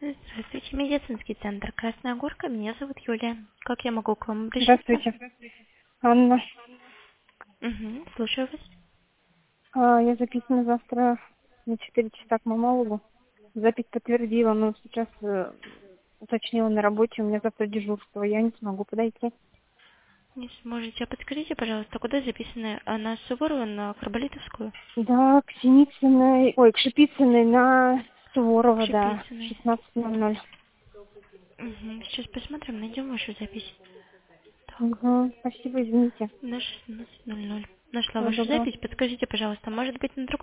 Здравствуйте, медицинский центр Красная Горка. Меня зовут Юлия. Как я могу к вам обращаться? Здравствуйте, Анна. Угу, слушаю вас. Я записана завтра на 4 часа к мамологу. Запись подтвердила, но сейчас уточнила на работе, у меня завтра дежурство, я не смогу подойти. Не сможете. А подскажите, пожалуйста, куда записаны? На Суворова, на Карболитовскую? Да, к Синицыной, ой, к Шипицыной на К Суворова, да, Шипицыной. 16:00. Угу, сейчас посмотрим, найдем вашу запись. Так, Угу, спасибо, извините. на 16:00. Нашла Всего вашу доброго. запись. Подскажите, пожалуйста, может быть, на другой